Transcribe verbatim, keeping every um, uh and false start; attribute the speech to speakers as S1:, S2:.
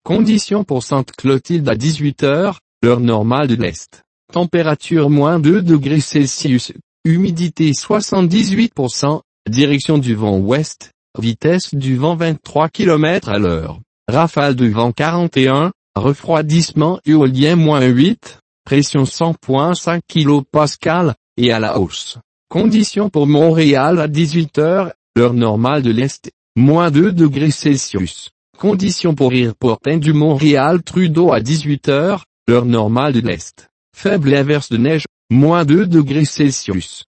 S1: Conditions pour Sainte-Clotilde à dix-huit heures, heure normale de l'Est. Température moins deux degrés Celsius, humidité soixante-dix-huit pour cent, direction du vent ouest, vitesse du vent vingt-trois kilomètres à l'heure, rafale de vent quarante et un, refroidissement éolien moins huit, pression cent virgule cinq kilopascales, et à la hausse. Conditions pour Montréal à dix-huit heures, heure normale de l'Est, moins deux degrés Celsius. Conditions pour Airport du Montréal Trudeau à dix-huit heures, heure normale de l'Est. Faible averse de neige, moins deux degrés Celsius.